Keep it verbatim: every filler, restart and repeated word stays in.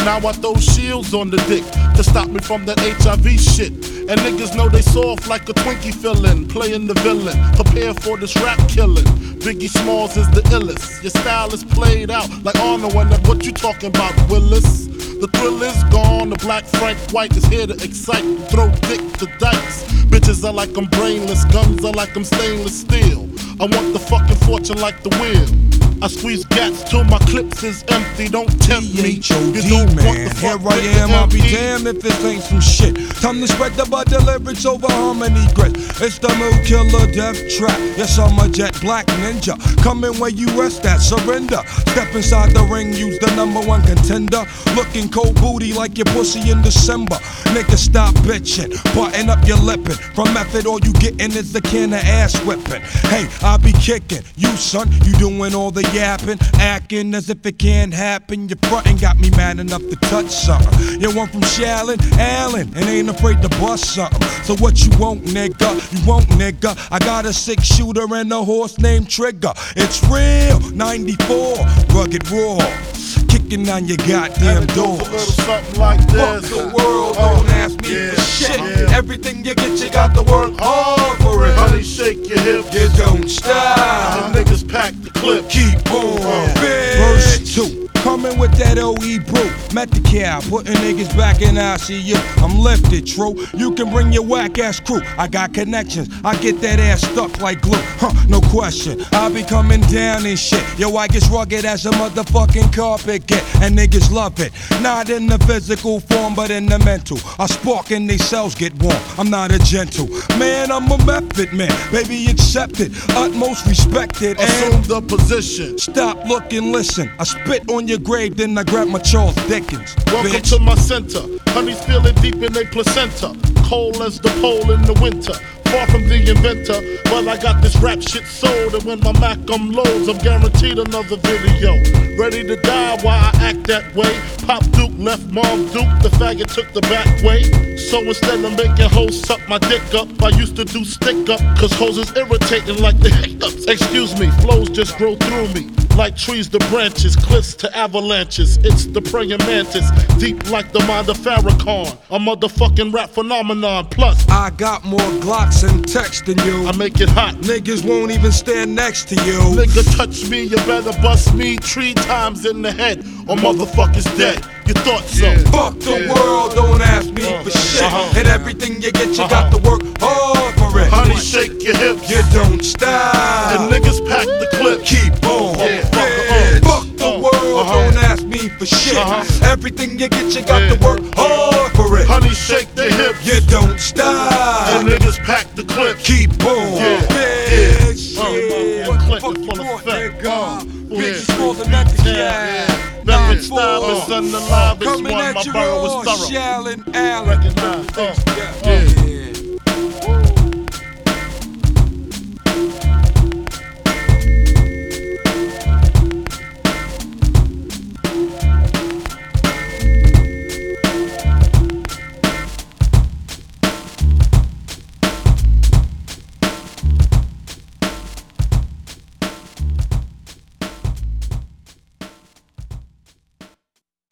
Now I throw shields on the dick to stop me from that H I V shit. And niggas know they soft like a Twinkie fillin', playing the villain, prepare for this rap killing. Biggie Smalls is the illest. Your style is played out like Arnold, and that what you talking about, Willis? The thrill is gone, the black Frank White is here to excite, throw dick to dice. Bitches are like I'm brainless, guns are like I'm stainless steel. I want the fucking fortune like the wheel. I squeeze gats till my clips is empty, don't tempt me. You don't want the fuck. Here I am, I'll be damned if this ain't some shit. Time to spread the butter lyrics over harmony grit. It's the mood killer death trap. Yes, I'm a jet black ninja. Coming where you rest at, surrender. Step inside the ring, use the number one contender. Looking cold booty like your pussy in December. Nigga, stop bitching, button up your lippin'. From method, all you gettin' is a can of ass whipping. Hey, I be kicking. You son, you doing all the yapping, acting as if it can't happen. Your frontin' got me mad enough to touch something. You want from Shallon, Allen, and ain't afraid to bust something. So what you want, nigga? You want, nigga? I got a six shooter and a horse named Trigger. It's real, ninety-four, rugged raw, kicking on your goddamn doors. A little something like this. Fuck the world, don't ask me yeah, for shit. yeah. Everything you get, you got to work hard for it. Honey, shake your hips. You don't stop. The niggas pack the clip. Keep on. Uh, Verse two. Coming with that O E brew, met the cow, putting niggas back in I C U. I'm lifted, true. You can bring your whack ass crew. I got connections. I get that ass stuck like glue. Huh, no question. I be coming down and shit. Yo, I get rugged as a motherfucking carpet get, and niggas love it. Not in the physical form, but in the mental. I spark and they cells get warm. I'm not a gentle man. I'm a method man. Baby, accept it. Utmost respected. Assume the position. Stop, look, and listen. I spit on your grave, then I grab my Charles Dickens. Welcome bitch. to my center. Honey's feeling deep in their placenta. Cold as the pole in the winter. Far from the inventor, but I got this rap shit sold. And when my Mac unloads, I'm guaranteed another video. Ready to die while I act that way. Pop Duke left Mom Duke, the faggot took the back way. So instead of making hoes suck my dick up, I used to do stick up, cause hoes is irritating like the hiccups. Excuse me, flows just grow through me. Like trees to branches, cliffs to avalanches. It's the praying mantis, deep like the mind of Farrakhan. A motherfucking rap phenomenon. Plus, I got more Glocks and text than you. I make it hot. Niggas won't even stand next to you. Nigga touch me, you better bust me three times in the head, or motherfuckers dead. You thought so? Yeah. Fuck the yeah. world, don't ask me uh, for shit. Uh-huh. And everything you get, you uh-huh. got to work hard for it. Honey, shake your hips. You don't stop. And niggas pack the clip. Keep on. Yeah. Yeah. Fuck the uh, world, uh-huh. don't ask me for shit. Uh-huh. Everything you get, you got yeah. to work hard for it. Honey, shake the hips. You don't stop. And niggas pack the clip. Keep on. Yeah. Yeah. Yeah. Yeah. One clip fuck in full you effect. want, nigga? Uh, Bitches yeah. smaller than the cat. Method style is on the live. It's one. My you borough all, is thorough. Shallon, Allen. Recognize. Uh, yeah.